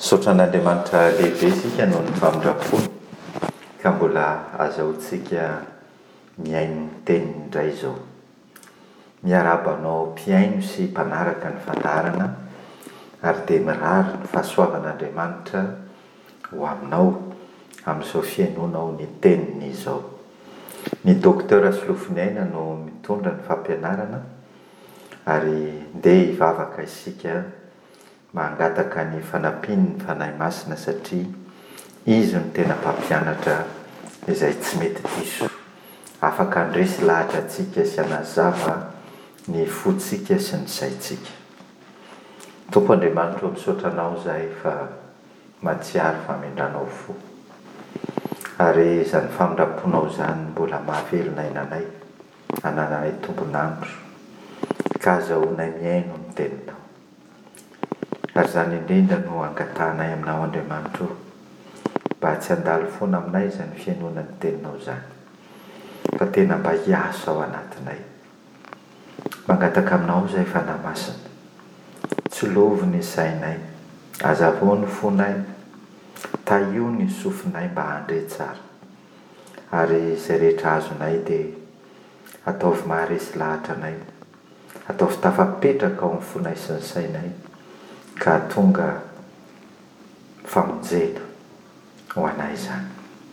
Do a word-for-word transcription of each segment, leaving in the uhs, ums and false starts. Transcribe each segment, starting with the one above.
Misaotra an'Andriamanitra lehibe isika noho ny famindrampony ka mbola azahoantsika miaino ny teniny indray izao. Miarabanao mpiaino sy mpanaraka ny fandarana ary dia mirary ny fahasoavan'Andriamanitra ho aminao amin'izao fiainonao ny teniny izao. Ny Docteur Solofinaina no mitondra ny fampianarana ary ndeha hivavaka isika mangataka ny fanampin'ny fanahy masina satria izy no tena mpampianatra izay tsy mety diso. Afaka andresy lahatra antsika sy anazava ny fotsika sy ny saitsika. Tompo Andriamanitra misaotra anao izahay fa mahatsiaro famindranao fo. Ary izany famindramponao izany mbola mahavelona ainanay, anananay tombonandro, ka azahoanay miaino ny teninao. Ary izany indrindra no angatahnay aminao Andriamanitra, mba tsy handalo foana aminay izany fiainona ny teninao izany, fa tena mba hiasa ao anatinay. Mangataka aminao izay fanahy masina, tsy lovo ny sainay, azavoa ny fonay, tahio ny sofinay mba handre tsara. Ary izay rehetra azonay dia ataovy maharesy lahatra anay, ataovy tafapetraka ao amin'ny fonay sy ny sainay, ka tonga famonjena ho anay izany.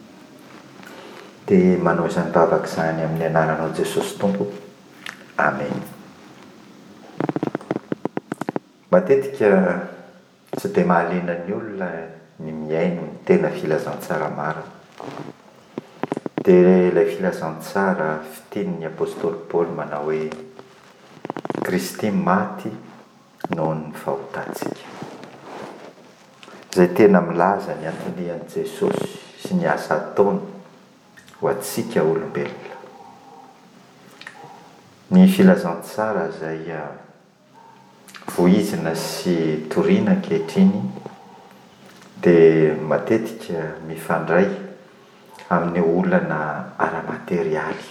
Dia manao izany vavaka izany amin'ny anaranao Jesosy Tompo. Amen. Matetika tsy dia mahaliana ny olona ny miaino ny tena filazantsara marina. Dia ilay filazantsara fitenin'ny apôstôly Paoly manao hoe Kristy maty noho ny fahotantsika. Izay tena milaza ny antonian'i Jesosy sy ny asa ataony ho antsika olombelona. Ny filazantsara izay voizina sy toriana ankehitriny dia matetika mifandray amin'ny olana ara-materialy.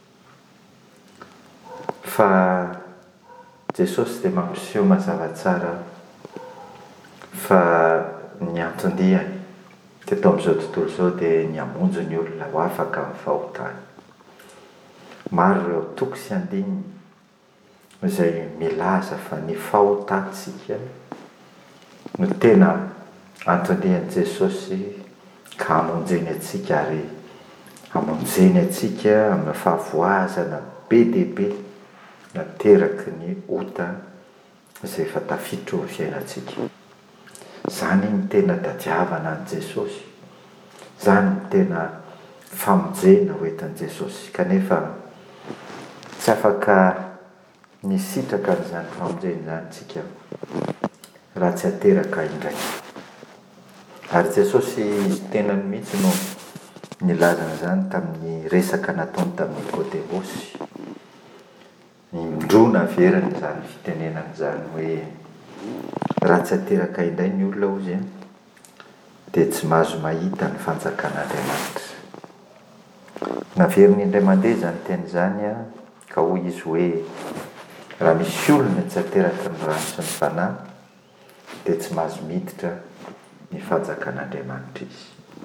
Fa Jesosy dia mampiseho mazava tsara fa ny anton-diany teto amin'izao tontolo izao dia ny hamonjy ny olona ho afaka amin'ny fahotany. Maro ireo toko sy andininy izay milaza fa ny fahotantsika no tena anton-dian'i Jesosy ka hamonjeny atsika ary hamonjeny atsika amin'ny fahavoazana be dia be nateraky ny ota izay efa tafiditra ny fiainantsika. Izany ny tena tadiavana an'i Jesosy, izany ny tena famonjena hoentin'i Jesosy. Kanefa tsy afaka nisitraka n'izany famonjena izany tsika raha tsy ateraka indray. Ary Jesosy izy tenany mihitsy no nilazana izany tamin'ny resaka nataony tamin'ny Nikodemosy. Indrona averana izany fitenenana izany hoe raha tsy ateraka indray ny olona ozy dia tsy mahazo mahita ny fanjakan'Andriamanitra. Naveriny indray mandeha izany teny izany ka hoy izy hoe raha misy olona tsy ateraka ny rano sy ny fanahy dia tsy mahazo miditra ny fanjakan'Andriamanitra izy.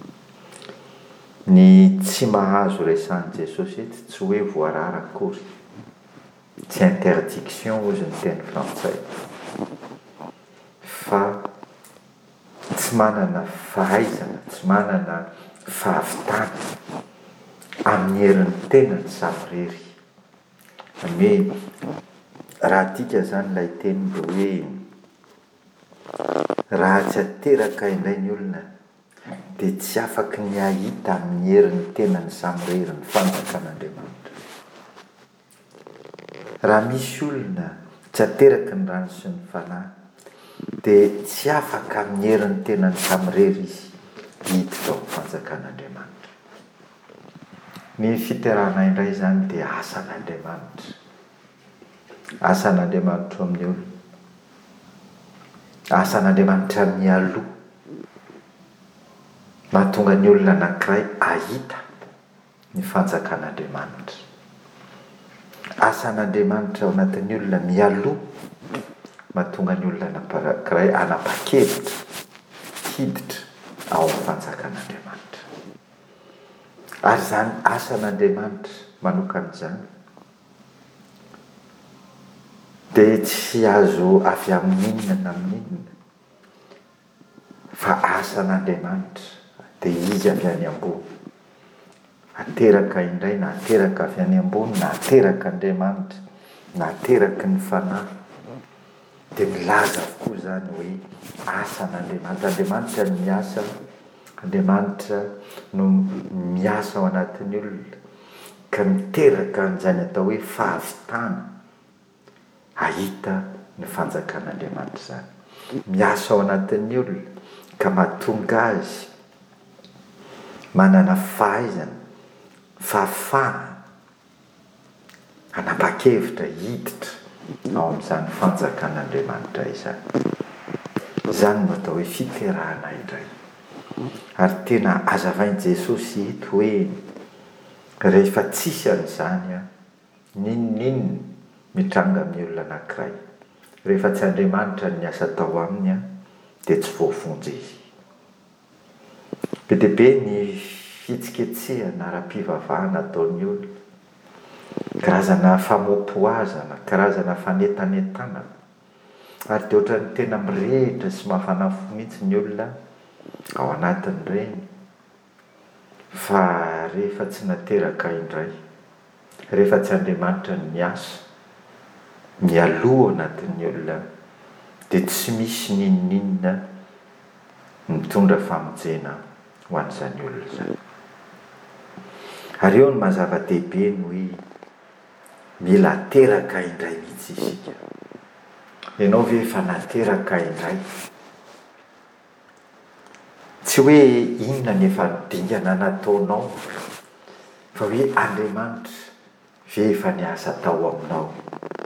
Ny tsy mahazo resan'i Jesosy eto tsy hoe voarara akory, tsy interdiction ozy ny teny frantsay, fa tsy manana fahaizana, tsy manana fahavitana amin'ny herin'ny tenany samirery. Hoe raha tika izany ilay teny hoe raha tsy ateraka indray ny olona dia tsy afaka ny ahita amin'ny herin'ny tenany samirery ny fanjakan'Andriamanitra. Raha misy olona tsy ateraka ny rano sy ny fanahy dia tsy afaka amin'ny herin'ny tenany samirery izy hiditra ao amin'ny fanjakan'Andriamanitra. Ny fiterana indray izany dia asan'Andriamanitra. Asan'Andriamanitra amin'ny olona. Asan'Andriamanitra mialoha. Mahatonga ny olona anankiray ahita ny fanjakan'Andriamanitra. Asan'Andriamanitra ao anatin'ny olona mialoha mahatonga ny olona anankiray anapa-kevitra hiditra ao amin'ny fanjakan'Andriamanitra. Ary zany asan'Andriamanitra manokana izany dia tsy azo avy amin'inona na amin'inona, fa asan'Andriamanitra dia izy avy any ambony. Ateraka indray na ateraka avy any ambony na ateraka Andriamanitra na ateraky ny fanahy, dia milaza avokoa zany hoe asan'Andriamanitra. Andriamanitra no miasa, Andriamanitra no miasa ao anatin'ny olona ka miteraka an'izany atao hoe fahavitana ahita ny fanjakan'Andriamanitra zany. Miasa ao anatin'ny olona ka mahatonga azy manana fahaizana, fahafahana, hanapa-kevitra, hiditra ao amin'izany fanjakan'Andriamanitra izany. Izany no atao hoe fiterahana indray. Ary tena hazavain'i Jesosy eto hoe rehefa tsisy an'izany, n'inon'inona mitranga amin'ny olona anankiray. Rehefa tsy Andriamanitra ny asa atao aminy dia tsy voavonjy izy. Be dia be ny fitsiketsehana ara-pivavahana ataon'ny olona, karazana famompoazana, karazana fanetanetana, ary dia ohatran'ny tena mirehitra sy mafana fo mihitsy ny olona ao anatin'ireny. Fa rehefa tsy nateraka indray, rehefa tsy Andriamanitra ny miasa mialoha anatin'ny olona, dia tsy misy n'inon'inona mitondra famonjena ho an'izany olona izany. Ary eo no mazava-dehibe ny hoe mila ateraka indray mihitsy isika. Ianao ve efa nateraka indray? Tsy hoe inona ny efa dingana nataonao, fa hoe Andriamanitra ve efa niasa tao aminao.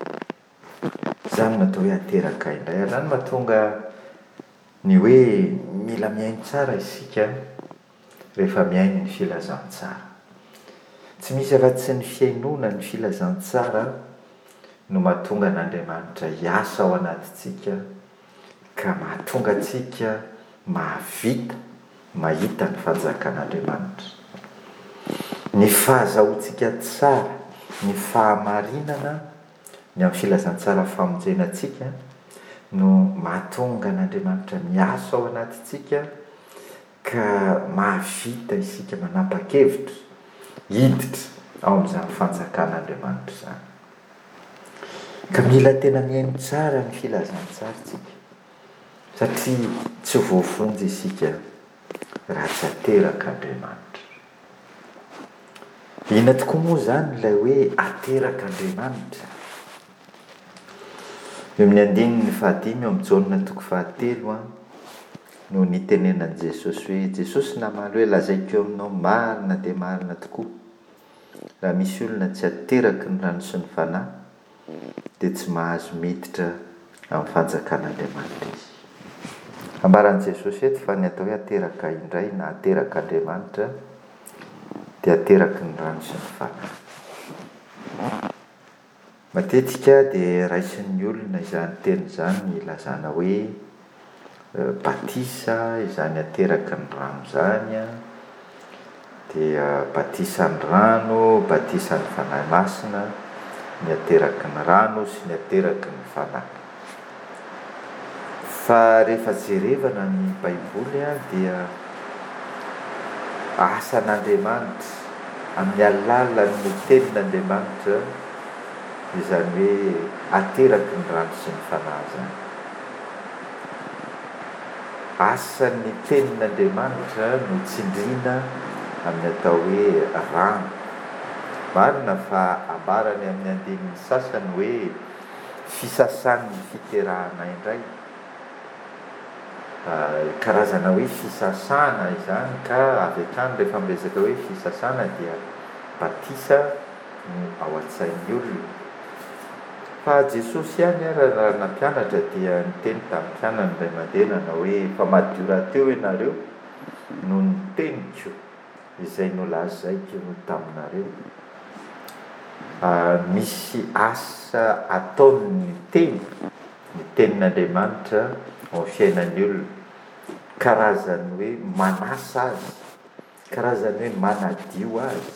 Izany natao hoe ateraka indray. Ary zany mahatonga ny hoe mila miaino tsara isika rehefa miaino ny filazantsara. Tsy misy afa-tsy ny fiainona ny filazantsara no mahatonga n'Andriamanitra hiasa ao anatintsika ka mahatonga antsika mahavita mahita ny fanjakan'Andriamanitra. Ny fahazahoantsika tsara, ny fahamarinana ny amin'ny filazantsara famonjenantsika no mahatonga n'Andriamanitra miasa ao anatintsika ka mahavita isika manapa-kevitra, hiditra ao amin'izany fanjakan'Andriamanitra izany. Ka mila tena miaino tsara ny filazantsaratsika, satria tsy voavonjy isika raha tsy ateraka Andriamanitra. Ina tokoa moa zany ilay hoe ateraka Andriamanitra? Eo amin'ny andininy fahadimy eo amin'ny jaonina toko fahatelo no nitenenan'i Jesosy hoe Jesosy namaly hoe lazaiko eo aminao marina dia marina tokoa, raha misy olona tsy ateraky ny rano sy ny fanahy dia tsy mahazo miditra amin'ny fanjakan'Andriamanitra izy. Ambaran'i Jesosy eto fa ny atao hoe ateraka indray na ateraka Andriamanitra dia ateraky ny rano sy ny fanahy. Matetika dia raisin'ny olona izany teny izany ilazana hoe batisa izany ateraky ny rano izany, dia batisa ny rano, batisa ny fanahy masina, ny ateraky ny rano sy ny ateraky ny fanahy. Fa rehefa jerevana ny Baiboly dia asan'Andriamanitra amin'ny alalan'ny tenin'Andriamanitra izany hoe ateraky ny rano sy ny fanahy zany. Asan'ny tenin'Andriamanitra no tsindriana amin'ny atao hoe rano. Marina fa ambarany amin'ny andininy sasany hoe fisasan'ny fiterahana indray, karazana hoe fisasana izany, ka avy hatrany rehefa miresaka hoe fisasana dia batisa no ao an-tsain'ny olona. Fa Jesosy ihany raha nampianatra dia niteny tamin'ny mpianany iray mandenana hoe fa madio rahateo ianareo no ny teniko izay nolazaiko no taminareo. Misy asa ataony ny teny, ny tenin'Andriamanitra ao amin'ny fiainan'ny olona. karazany hoe manasa azy, karazany hoe manadio azy.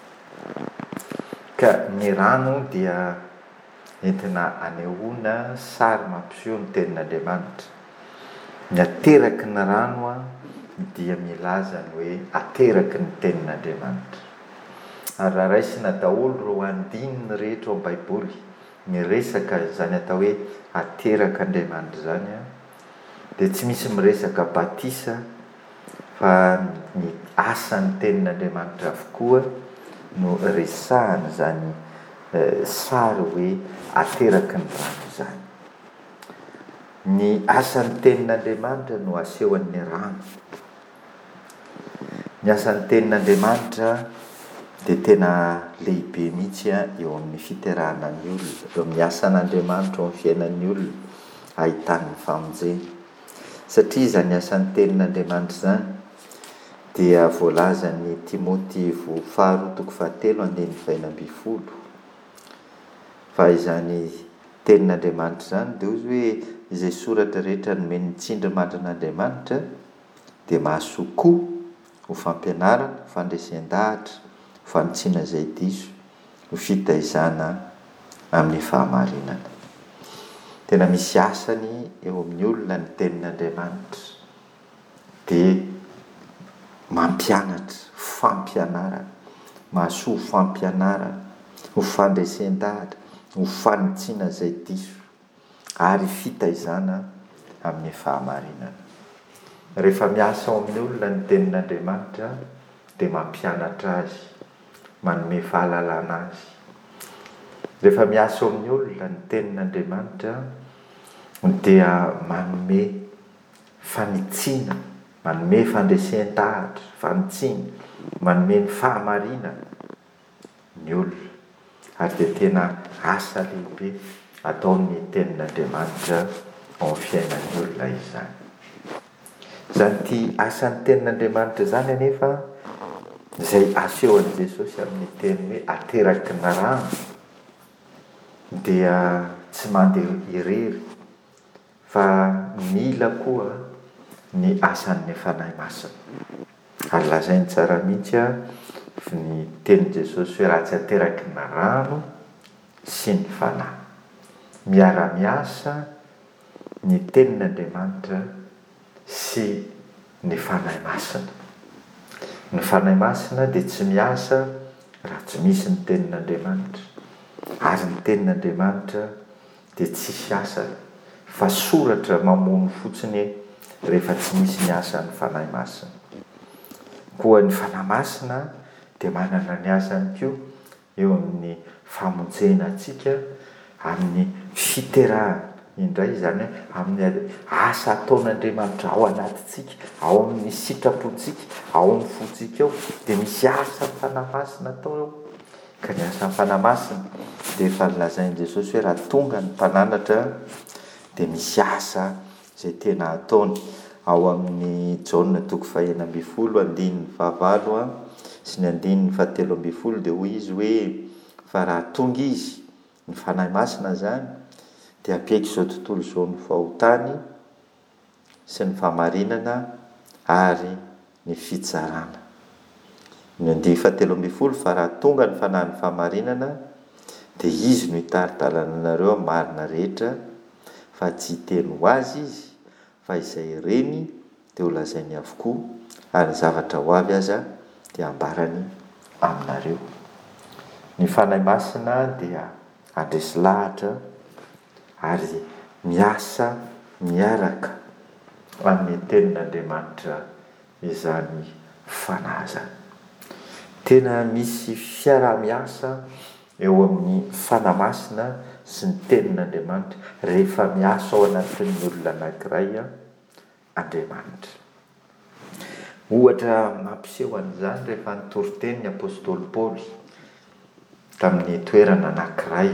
Ka ny rano dia entina anehoana sary mampiseho ny tenin'Andriamanitra. Ny ateraky ny rano a dia milaza ny hoe ateraky ny tenin'Andriamanitra. Ary raha raisina daholo ro andininy rehetra ao am-baiboly miresaka zany atao hoe ateraky Andriamanitra zany a, dia tsy misy miresaka batisa fa ny asan'ny tenin'Andriamanitra avokoa no resahany zany sary hoe ateraky ny rano zany. Ny asan'ny tenin'Andriamanitra no asehoan'ny rano. Ny asan'ny tenin'Andriamanitra dia tena lehibe mihitsy eo amin'ny fiterahana ny olona, eo amin'ny asan'Andriamanitra eo amin'ny fiainan'ny olona, ahitany ny famonjena. Satria zany asan'ny tenin'Andriamanitra zany dia voalazan'ny Timoty faharoa toko fahatelo andininy faha ambin'ny folo. Fa izany tenin'Andriamanitra zany dia ozy hoe izay soratra rehetra nomeny tsindry mandrin'Andriamanitra dia mahasoa koa ho fampianarana, fandresen-dahatra, fanotsiana izay diso, ho fitaizana amin'ny fahamarinana. Tena misy asany eo amin'ny olona ny tenin'Andriamanitra dia mampianatra, fampianarana, mahasoa fampianarana, ho fandresen-dahatra, ho fanotsiana izay diso ary fitaizana amin'ny fahamarinana. Rehefa miasa ao amin'ny olona ny tenin'Andriamanitra dia mampianatra azy, manome fahalalana azy. Rehefa miasa ao amin'ny olona ny tenin'Andriamanitra dia manome fanitsiana, manome fandresen-dahatra, fanitsiana, manome ny fahamarinana ny olona. Ary dia tena asa lehibe ataon'ny tenin'Andriamanitra ao amin'ny fiainan'ny olona izany. Zany ty asan'ny tenin'Andriamanitra zany anefa izay asehoan'i Jesosy amin'ny teny hoe ateraky ny rano dia tsy mandeha irery fa mila koa ny asan'ny fanahy masina. Ary lazainy tsara mihitsy a ny teny Jesosy hoe raha tsy ateraky ny rano sy ny fanahy. Miara-miasa ny tenin'Andriamanitra sy ny fanahy masina. Ny fanahy masina dia tsy miasa raha tsy misy ny tenin'Andriamanitra, ary ny tenin'Andriamanitra dia tsisy asa fa soratra mamono fotsiny rehefa tsy misy ny asan'ny fanahy masina. Koa ny fanahy masina dia manana ny asany koa eo amin'ny famonjena antsika, amin'ny fiterahana indray zany amin'ny asa ataon'Andriamanitra ao anatintsika, ao amin'ny sitrapontsika, ao amin'ny fontsika ao dia misy asa fanahy masina atao ao. Ka ny asa fanahy masina dia efa lazain'i Jesosy hoe raha tonga ny mpananatra dia misy asa izay tena ataony. Ao amin'ny Jaona toko faha ambin'ny folo andininy fahavalo sy ny andininy fahatelo ambin'ny folo dia hoy izy hoe fa raha tonga izy ny fanahy masina zany dia ampiaiky izao tontolo izao ny fahotany sy ny fahamarinana ary ny fitsarana. Ny andininy fahatelo ambin'ny folo fa raha tonga ny fanahy ny fahamarinana dia izy no hitaritalana anareo amin'ny marina rehetra, fa tsy hiteny ho azy izy fa izay reny dia ho lazainy avokoa, ary ny zavatra ho avy aza dia ambarany aminareo. Ny fanahy masina dia andresy lahatra ary miasa miaraka amin'ny tenin'Andriamanitra izany fanahy zany. Tena misy fiara-miasa eo amin'ny fanahy masina sy ny tenin'Andriamanitra rehefa miasa ao anatin'ny olona anankiray Andriamanitra. Ohatra mampiseho an'izany rehefa nitory teny ny apôstôly Paoly tamin'ny toerana anankiray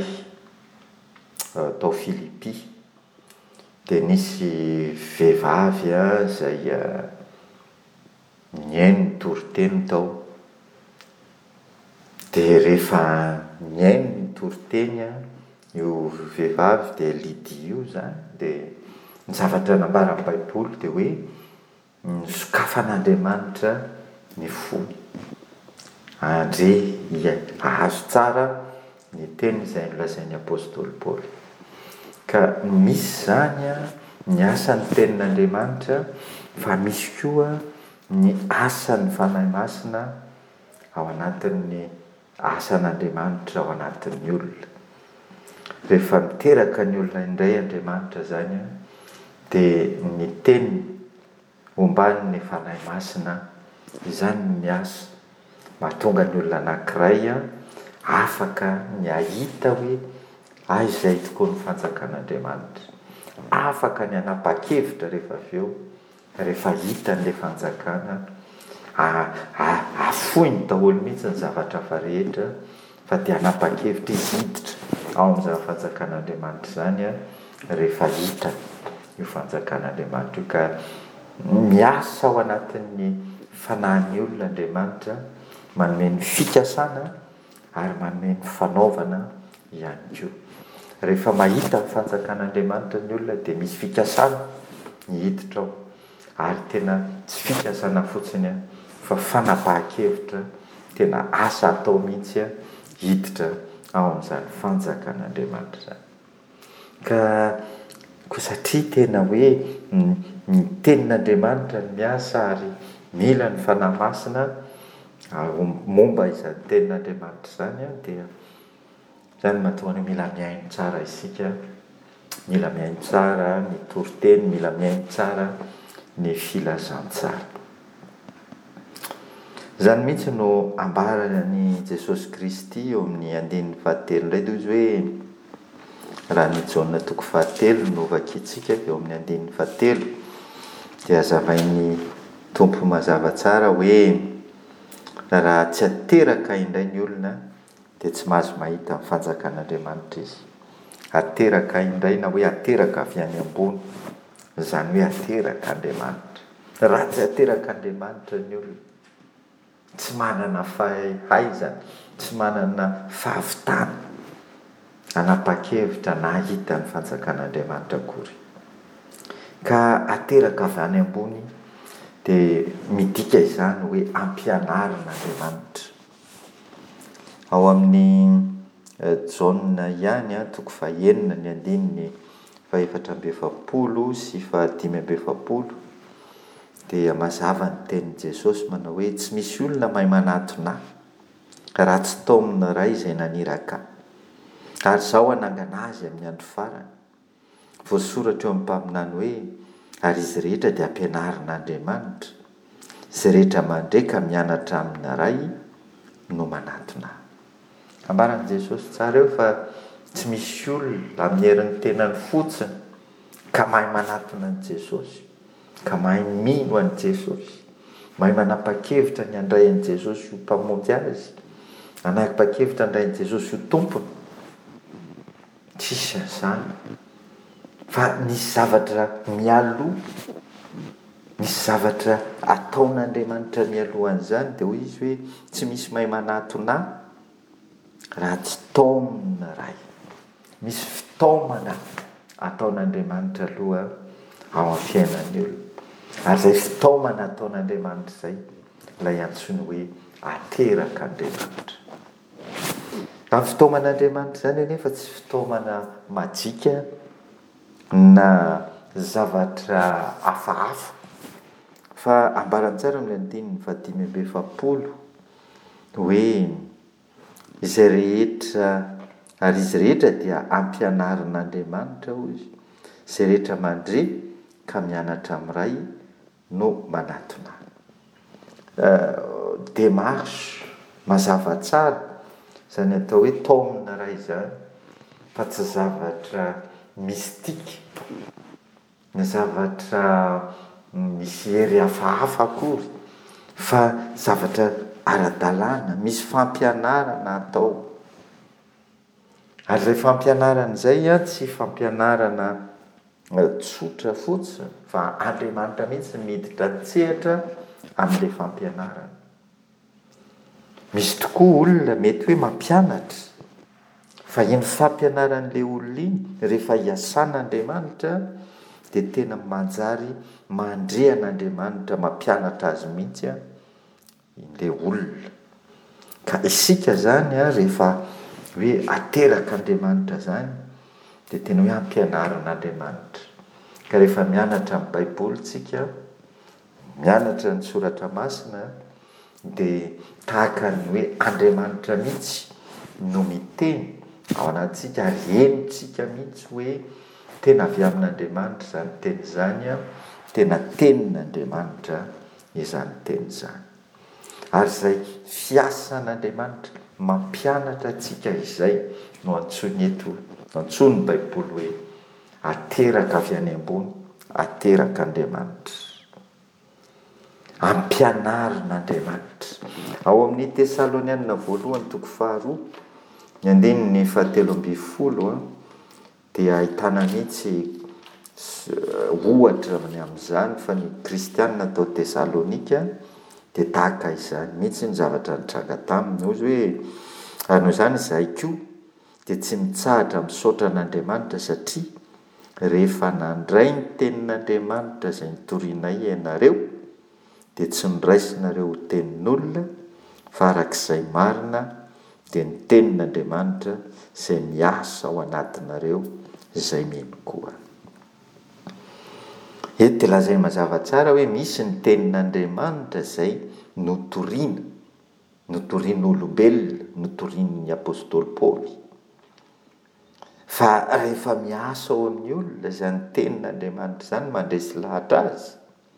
tao Filipy, dia nisy vehivavy izay niaino nitory teny tao. Dia rehefa niaino nitory teny io vehivavy dia Lydia io zany, dia ny zavatra nambaran'ny Baiboly dia hoe ny sokafan'Andriamanitra ny fo. Andre ahazo tsara ny teny izay nolazain'ny apôstôly Paoly. Ka misy zany a ny asan'ny tenin'Andriamanitra, fa misy koa ny asan'ny fanahy masina ao anatin'ny asan'Andriamanitra ao anatin'ny olona. Rehefa miteraka ny olona indray Andriamanitra zany a, dia ny teniny omban'ny fanahy masina izany ny asa mahatonga ny olona anankiray a afaka ny ahita hoe ah izay tokoa ny fanjakan'Andriamanitra, afaka ny anapa-kevitra rehefa avy eo, rehefa hita n'ilay fanjakana afoiny daholo mihitsy ny zavatra hafa rehetra, fa dia anapa-kevitra izy hiditra ao amin'izany fanjakan'Andriamanitra zany a rehefa hita io fanjakan'Andriamanitra io. Ka miasa ao anatin'ny fanahin'ny olona Andriamanitra, manome ny fikasana ary manome ny fanaovana ihany koa. Rehefa mahita ny fanjakan'Andriamanitra ny olona dia misy fikasana ny hiditra ao, ary tena tsy fikasana fotsiny a, fa fanapahan-kevitra, tena asa atao mihitsy a hiditra ao amin'izany fanjakan'Andriamanitra zany. Ka koa satria tena hoe ny tenin'Andriamanitra ny miasa ary mila ny fanahy masina momba izany tenin'Andriamanitra zany a, dia zany mahatonga mila miaino tsara isika, mila miaino tsara ny toriteny, mila miaino tsara ny filazantsara. Zany mihitsy no ambarany Jesosy Kristy eo amin'ny andininy fahatelo indray, dia izy hoe raha ny Jaona toko fahatelo no vakiantsika eo amin'ny andininy fahatelo, dia hazavain'ny tompo mazava tsara hoe raha tsy ateraka indray ny olona dia tsy mahazo mahita ny fanjakan'Andriamanitra izy. Ateraka indray na hoe ateraka avy any ambony, zany hoe ateraka Andriamanitra. Raha tsy ateraka Andriamanitra ny olona, tsy manana fahaizana, tsy manana fahavitana anapa-kevitra na hita ny fanjakan'Andriamanitra akory. Ka ateraka avy any ambony dia midika izany hoe ampianaran'Andriamanitra. Ao amin'ny Jaona ihany a, toko fahaenina ny andininy fahaefatra amby efapolo sy fahadimy amby efapolo, dia mazava ny tenin'i Jesosy manao hoe tsy misy olona mahay manatona raha tsy taomina ray izay naniraka, ary zao anangana azy amin'ny andro farany. Voasoratra eo amin'ny mpaminany hoe ary izy rehetra dia ampianaran'Andriamanitra, izay rehetra mandray ka mianatra amina ray no manatona. Ambaran'i Jesosy tsara eo fa tsy misy olona amin'ny herin'ny tenany fotsiny ka mahay manatona an'i Jesosy, ka mahay mino an'i Jesosy, mahay manapa-kevitra ny handray an'i Jesosy ho mpamonjy azy, manapa-kevitra handray an'i Jesosy ho tompony. Tsisy an'izany, fa nisy zavatra mialoha, misy zavatra ataon'Andriamanitra mialohan'izany, dia hoy izy hoe tsy misy mahay manatona raha tsy taomina ray. Misy fitaomana ataon'Andriamanitra aloha ao amin'ny fiainan'ny olona, ary izay fitaomana ataon'Andriamanitra izay ilay antsoina hoe ateraka Andriamanitra. Amin'ny fitaoman'Andriamanitra zany anefa tsy fitaomana majika na zavatra hafahafa, fa ambarany tsara amin'ny andininy fahadimy amby efapolo hoe izay rehetra, ary izy rehetra dia ampianaran'Andriamanitra hoy izy, izay rehetra mandre ka mianatra amin'ray no manatona. Uh, démarche mazava tsara izany atao hoe taomina ray izany, fa tsy zavatra mistika, ny zavatra misy hery hafahafa akory, fa zavatra ara-dalàna, misy fampianarana atao. Ary ilay fampianarana izay a, tsy fampianarana tsotra fotsiny, fa Andriamanitra mihitsy miditra an-tsehatra amin'ilay fampianarana. Misy tokoa olona mety hoe mampianatra, fa iny fampianaran'ilay olona iny rehefa hiasan'Andriamanitra dia tena manjary mandrehan'Andriamanitra mampianatra azy mihitsy a ilay olona. Ka isika zany a rehefa hoe ateraka Andriamanitra zany dia tena hoe ampianaran'Andriamanitra. Ka rehefa mianatra amin'ny Baiboly tsika, mianatra ny soratra masina, dia tahaka ny hoe Andriamanitra mihitsy no miteny ao anatintsika ary henontsika mihitsy hoe tena avy amin'Andriamanitra izany teny izany a, tena tenin'Andriamanitra izany teny izany. Ary izay fiasan'Andriamanitra mampianatra antsika izay no antsoiny eto, no antsoiny Baiboly hoe ateraka avy any ambony, ateraka Andriamanitra, ampianarin'Andriamanitra. Ao amin'ny Tesalonianina voalohany toko faharoa ny andininy fahatelo amby folo dia ahitana mihitsy ohatra amin'izany fa ny kristianina tao Tesalonika dia tahaka izany mihitsy ny zavatra nitranga taminy. Ozy hoe ary izany izahay koa dia tsy mitsahatra misaotra an'Andriamanitra satria rehefa nandray ny tenin'Andriamanitra izay nitorianay ianareo dia tsy niraisinareo ho tenin'olona fa arak'izay marina dia ny tenin'Andriamanitra izay miasa ao anatinareo izay mino koa. Eto dia lazay mazava tsara hoe misy ny tenin'Andriamanitra izay notoriana, notorian'olombelona, notorian'ny apôstôly Paoly. Fa rehefa miasa ao amin'ny olona izany tenin'Andriamanitra izany mandresy lahatra azy,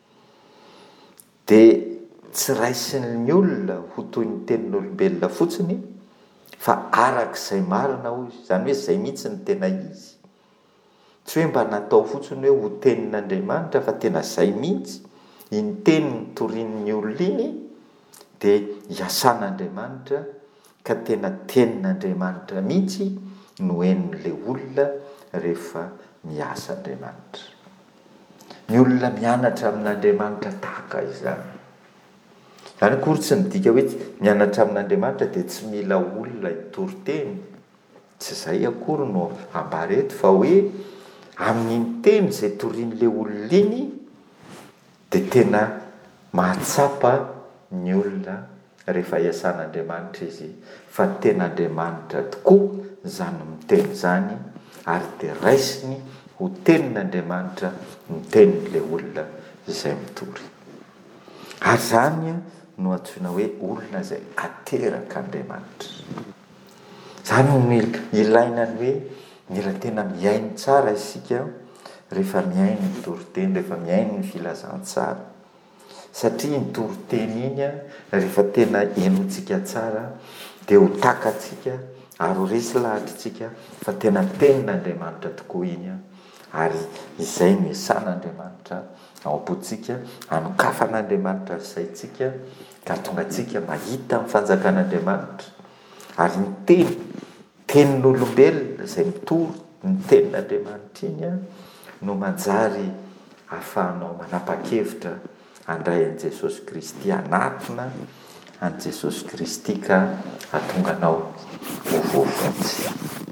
dia tsy raisin'ny olona ho toy ny tenin'olombelona fotsiny, fa arak'izay marina hoy, izany hoe izay mihitsy ny tena izy. Tsy hoe mba natao fotsiny hoe ho tenin'Andriamanitra fa tena izay mihitsy iny teny nitorian'ny olona iny dia iasan'Andriamanitra, ka tena tenin'Andriamanitra mihitsy no henon'ilay olona rehefa miasa Andriamanitra. Ny olona mianatra amin'Andriamanitra tahaka izany. Izany akory tsy midika hoe mianatra amin'Andriamanitra dia tsy mila olona hitory teny. Tsy izay akory no ambara eto, fa hoe amin'iny teny izay torian'ilay olona iny dia tena mahatsapa ny olona rehefa iasan'Andriamanitra izy, fa ten'Andriamanitra tokoa izany miteny izany ary dia raisiny ho tenin'Andriamanitra ny tenin'ilay olona izay mitory. Ary izany no antsoina hoe olona izay ateraka Andriamanitra. Izany no ilaina ny hoe mila tena miaino tsara isika rehefa miaino ny toriteny, rehefa miaino ny filazantsara. Satria ny toriteny iny rehefa tena henontsika tsara dia ho takatsika ary ho resy lahatritsika fa tena tenin'Andriamanitra tokoa iny, ary izay no iasan'Andriamanitra ao am-potsika, anokafan'Andriamanitra saitsika ka tonga tsika mahita amin'ny fanjakan'Andriamanitra. Ary ny teny tenin'olombelona izay mitory ny tenin'Andriamanitra iny no manjary ahafahanao manapa-kevitra handray an'i Jesosy Kristy, anatona an'i Jesosy Kristy ka ahatonganao ho voafontsy.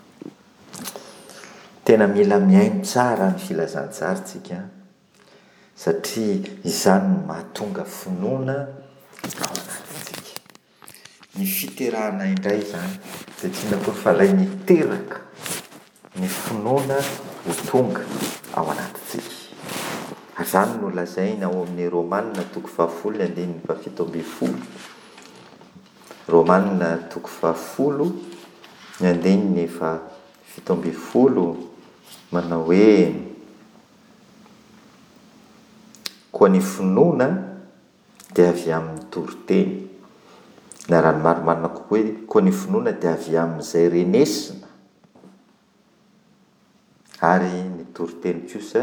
Tena mila miaino tsara ny filazantsaritsika satria izany no mahatonga finoana ao anatintsika. Ny fiterahana indray izany dia tsy akory fa ilay miteraka ny finoana ho tonga ao anatintsika. Izany no lazaina ao amin'ny Romanina toko fahafolo andininy fafito amby folo. Romanina toko fahafolo ny andininy fafito amby folo manao hoe koa ny finoana dia avy amin'ny toriteny. Na raha ny marimarina kokoa hoe koa ny finoana dia avy amin'izay renesina, ary ny toriteny kosa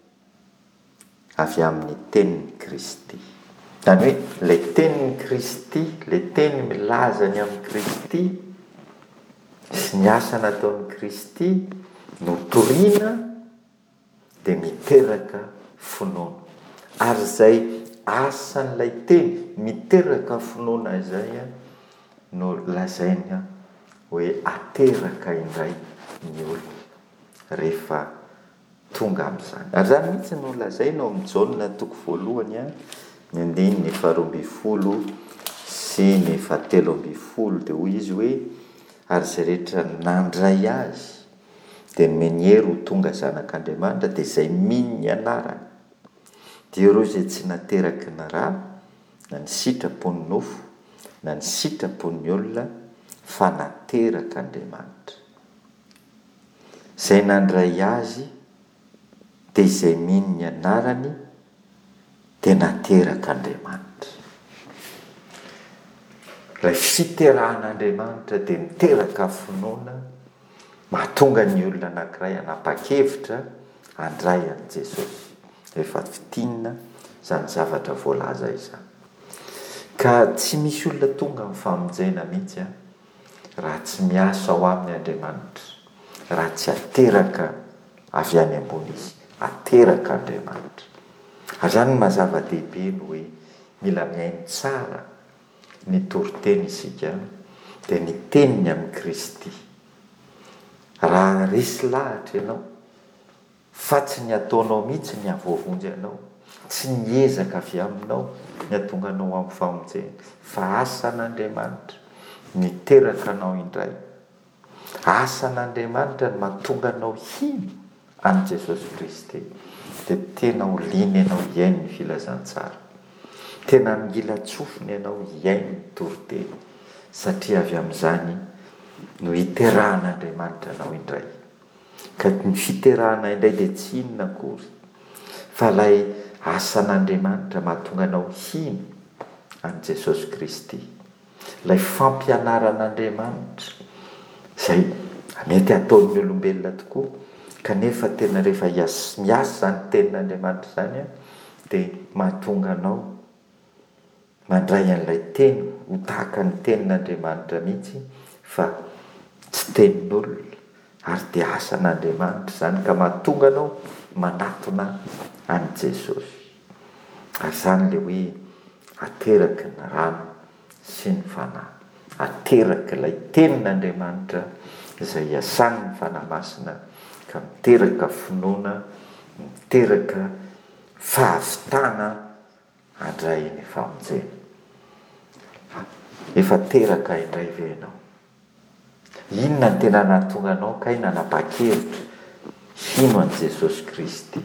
avy amin'ny tenin'ny Kristy. Izany hoe ilay tenin'ny Kristy, ilay teny milaza ny amin'ny Kristy sy ny asa nataon'ny Kristy no toriana dia miteraka finoana. Ary izay asan'ilay teny miteraka finoana izay no lazaina hoe ateraka indray ny olona rehefa tonga amin'izany. Ary zany mihitsy no lazainao amin'ny jaonina toko voalohany a ny andiny ny faharoa amby folo sy ny fahatelo amby folo dia hoy izy hoe ary izay rehetra nandray azy dia menyery ho tonga zanak'Andriamanitra dia izay mino ny anarany dia ireo izay tsy nateraky ny rà na ny sitrapony nofo na ny sitrapony olona fa nateraka Andriamanitra. Izay nandray azy dia izay mino ny anarany dia nateraka Andriamanitra. Ilay fiteran'Andriamanitra dia niteraka finoana mahatonga ny olona anankiray hanapa-kevitra handray an' Jesosy rehefa fitinina izany zavatra voalaza izany. Ka tsy misy olona tonga amin'ny famonjena mihitsy a raha tsy miasa ao amin'ny Andriamanitra, raha tsy ateraka avy any ambony izy, ateraka Andriamanitra. Ary izany no mazava-dehibe no hoe mila miaino tsara ny toriteny isika dia ny teniny amin'ny Kristy. Raha resy lahatra ianao fa tsy ny ataonao mihitsy ny avoavonjy anao, tsy niezaka avy aminao ny atonga anao amin'ny famonjena, fa asan'Andriamanitra niteraka anao indray. Asan'Andriamanitra no mahatonga anao hino an' Jesosy Kristy dia tena ho liny ianao hiaino ny filazantsara, tena mila tsofiny ianao hiaino ny toriteny satria avy amin'izany no hiteran'Andriamanitra anao indray. Ka ny fiterahana indray dia tsy inona akory fa ilay asan'Andriamanitra mahatonga anao hino an' Jesosy Kristy, ilay fampianaran'Andriamanitra izay mety ataon'ny olombelona tokoa kanefa tena rehefa miasa ny tenin'Andriamanitra izany a dia mahatonga anao mandray an'ilay teny ho tahaka ny tenin'Andriamanitra mihitsy fa tsy tenin'olona ary dia asan'Andriamanitra izany ka mahatonga anao manatona an' Jesosy. Ary izany ilay hoe ateraka ny rano sy ny fanahy, ateraka ilay tenin'Andriamanitra izay iasan'ny fanahy-masina ka miteraka finoana, miteraka fahavitana handray ny famonjena. Efa teraka indray ve ianao? Inona ny tena nahatonga anao kay nanapa-kevitra hino an' Jesosy Kristy?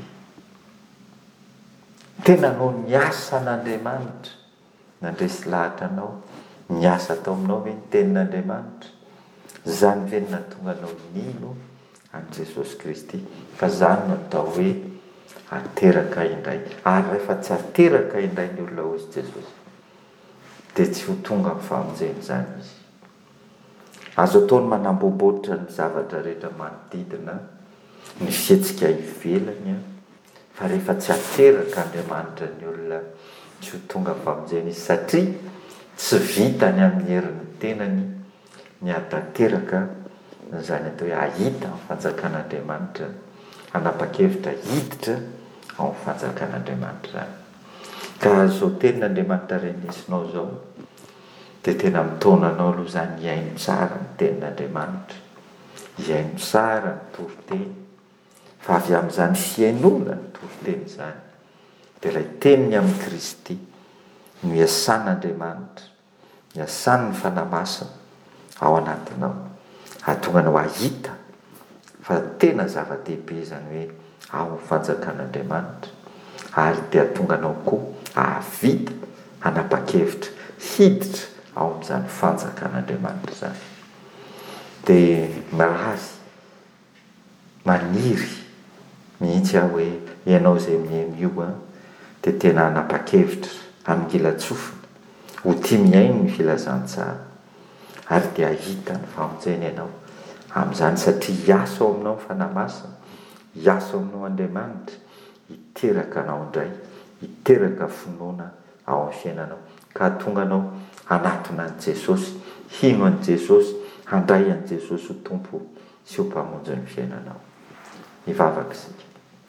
Tena no niasa n'Andriamanitra nandresy lahatra anao, niasa tao aminao ve ny tenin'Andriamanitra? Izany ve no nahatonga anao nino an' Jesosy Kristy? Fa izany no atao hoe ateraka indray. Ary rehefa tsy ateraka indray ny olona hozy Jesosy dia tsy ho tonga amin'ny famonjena izany izy. Azo ataony manamboamboatra ny zavatra rehetra manodidina, ny fihetsika ivelany, fa rehefa tsy ateraka Andriamanitra ny olona tsy ho tonga amin'ny famonjena izy satria tsy vitany amin'ny herin'ny tenany ny hatateraka izany atao hoe ahita amin'ny fanjakan'Andriamanitra, hanapa-kevitra hiditra ao amin'ny fanjakan'Andriamanitra izany. Ka zao tenin'Andriamanitra renesinao zao dia tena mitaonanao aloha izany hiaino tsara ny tenin'Andriamanitra, hiaino tsara ny toriteny, fa avy amin'izany fiainona ny toriteny izany dia ilay teniny amin'ny Kristy no iasan'Andriamanitra, iasan'ny fanahy-masina ao anatinao, ahatonga anao ahita fa tena zava-dehibe izany hoe ao amin'ny fanjakan'Andriamanitra, ary dia ahatonga anao koa ahavita hanapa-kevitra hiditra ao amin'izany fanjakan'Andriamanitra izany. Dia mirazy maniry mihitsy aho hoe ianao izay mihaino io dia tena hanapa-kevitra hamingilatsofina ho tia miaino ny filazantsara ary dia ahita ny famonjena ianao amin'izany satria hiasa ao aminao ny fanahy-masina, hiasa ao aminao Andriamanitra hiteraka anao indray, hiteraka finoana ao amin'ny fiainanao ka tonga anao hanatona an' Jesosy, hino an' Jesosy, handray an' Jesosy ho tompo sy ho mpamonjy ny fiainanao. Mivavaka isika.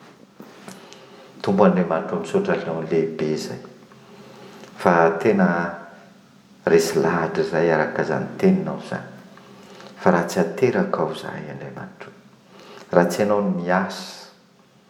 Tompo Andriamanitra misaotra anao lehibe izay fa tena resy lahatra izay araka izany teninao izany, fa raha tsy ateraka ao izahay Andriamanitra, raha tsy ianao ny miasa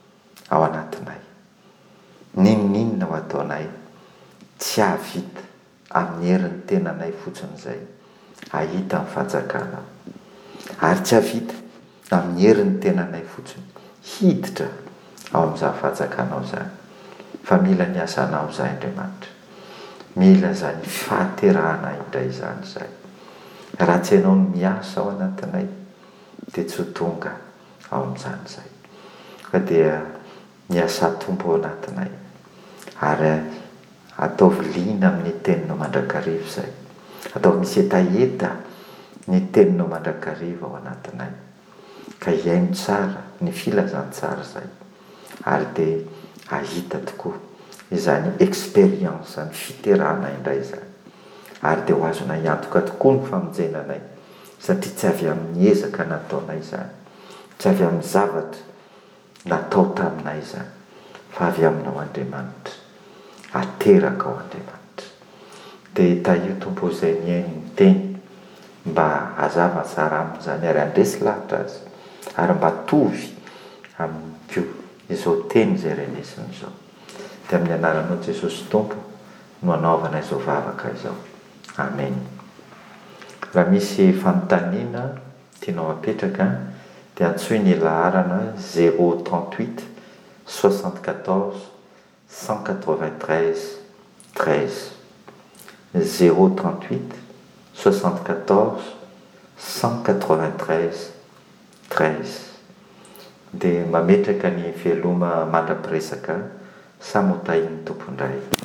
ao anatinay. Ninoninona ho ataonay tsy havita amin'ny herin'ny tenanay fotsiny izay ahita ny fanjakana, ary tsy havita amin'ny herin'ny tenanay fotsiny hiditra ao amin'izany fanjakanao izany. Fa mila ny asanao izay Andriamanitra, mila izany fahaterahana indray izany izay. Raha tsy ianao no miasa ao anatinay dia tsy ho tonga ao amin'izany izay. Ka dia miasa tompo ao anatinay, ary ataovy liana amin'ny teninao mandrakariva izay, ataovy misy etaeta ny teninao mandrakariva ao anatinay, ka hiaino tsara ny filazantsara izay, ary dia ahita tokoa izany expérience ny fiterahana indray izany, ary dia ho azona hiantoka tokoa ny famonjenanay, satria tsy avy amin'ny ezaka nataonay izany, tsy avy amin'ny zavatra natao taminay izany, fa avy aminao Andriamanitra, ateraka ao Andriamanitra. Dia taio tompo izay niaino ny teny mba hazava tsara amin'izany, ary andresy lahatra azy, ary mba tovy amin'io izao teny izay renesiny izao. Dia amin'ny anaranao Jesosy Tompo no anaovana izao vavaka izao. Amen. Raha misy fanontaniana tianao apetraka dia antsoy ny laharana zéro trente-huit soixante-quatorze cent quatre-vingt-treize treize, zéro trente-huit soixante-quatorze cent quatre-vingt-treize treize. Dia mametraka ny veloma mandrapiresaka sa motahin'ny tompondray.